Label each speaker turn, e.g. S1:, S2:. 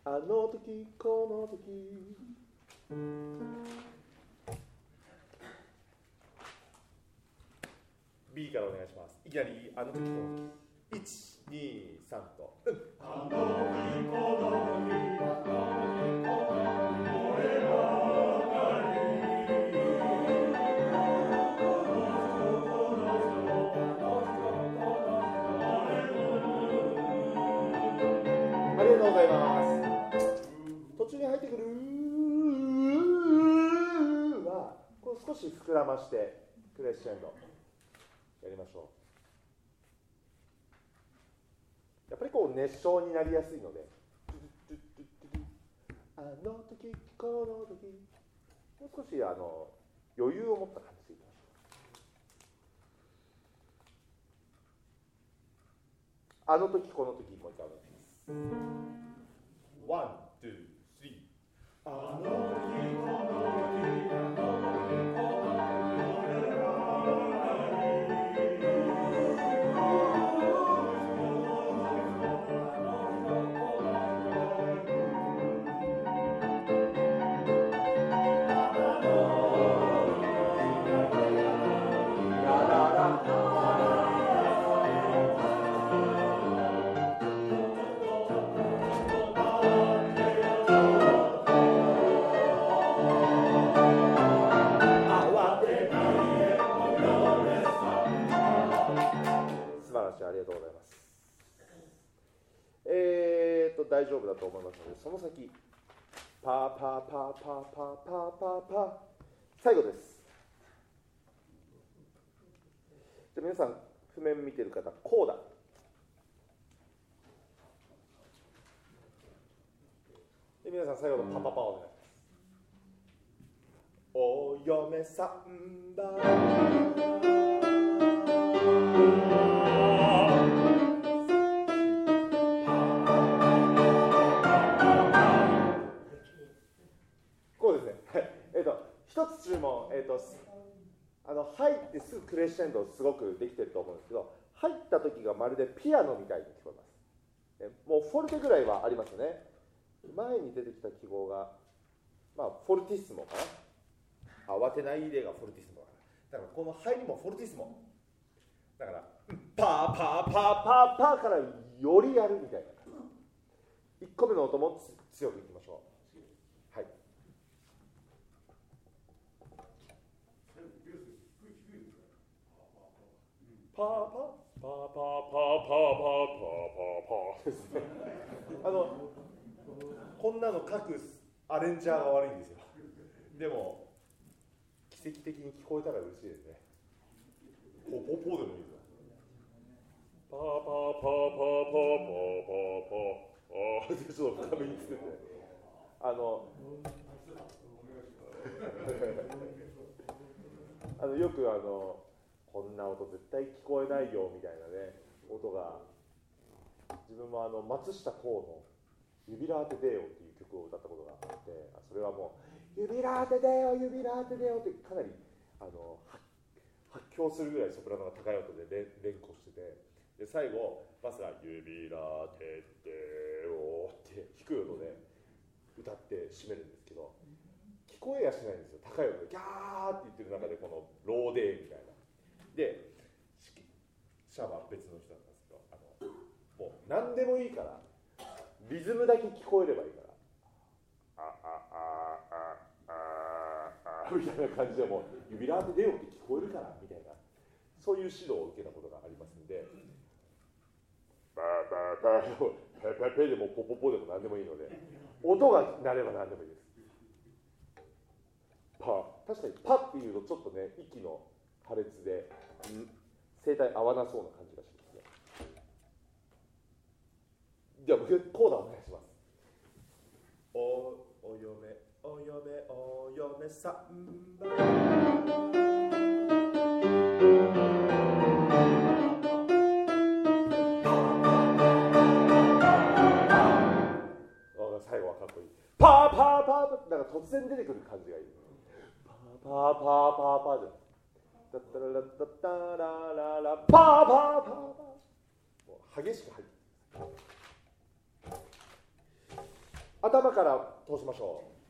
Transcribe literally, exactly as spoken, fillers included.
S1: あの時この時。B からお願いします。いきなりあの時この時。いち、に、さんと。うん、あの時この時、あの時この時、俺はありがとうございます。途中に入ってくるはこれ少し膨らましてクレッシェンドやりましょう。やっぱりこう熱唱になりやすいので、あの時この時、もう少しあの余裕を持った感じでいきましょう。あの時この時、もう一回お願いします。ワン、ツー、スリー。あの時この時、あの時このありがとうございます。えーと、大丈夫だと思いますので、その先、パーパーパーパーパーパーパーパー、最後です。じゃあ皆さん、譜面見てる方、こうだ。で、皆さん、最後のパパパをお願いします。お嫁さんだ一つ注文、えーと、あの入ってすぐクレッシェンドすごくできてると思うんですけど、入った時がまるでピアノみたいに聞こえます。えもうフォルテぐらいはありますよね。前に出てきた記号が、まあ、フォルティッスモかな。慌てないでがフォルティッスモだから、だからこの入りもフォルティッスモだから、パーパーパーパーパーからよりやるみたいな感じ。いっこめの音も強くいきましょう。パーパーパーパーパーパーパーパーパーですね。あのこんなの書くアレンジャーが悪いんですよ。でも奇跡的に聞こえたら嬉しいですね。ポポポでもいいですよ。パーパーパーパーパーパーパーパーパー。ちょっと深めに作ってあのあのよくあのこんな音絶対聞こえないよみたいなね音が、自分もあの松下幸の「ユビラーテデオ」っていう曲を歌ったことがあって、それはもう「ユビラーテデオユビラーテデオ」ってかなりあの発狂するぐらいソプラノが高い音で連呼してて、で最後バスが「ユビラーテデオ」って低い音で歌って締めるんですけど、聞こえやしないんですよ。高い音でギャーって言ってる中でこのローデーみたいなで、シャワー別の人なんですけど、あのもう何でもいいからリズムだけ聞こえればいいからああああああみたいな感じでもうユビラーテデオって聞こえるからみたいな、そういう指導を受けたことがありますので、バーバーバーペペペでもポポポでも何でもいいので、音が鳴れば何でもいいです。パ確かにパっていうとちょっとね息の破裂で声帯合わなそうな感じがしますね。じゃあ僕コーダお願いします。おお嫁お嫁お嫁さんば最後はかっこいい。パーパーパーパーなんか突然出てくる感じがいい。パーパーパーパーパーじゃん。タタララタタラララパーパーパーパー。もう激しく入って。 頭から通しましょう。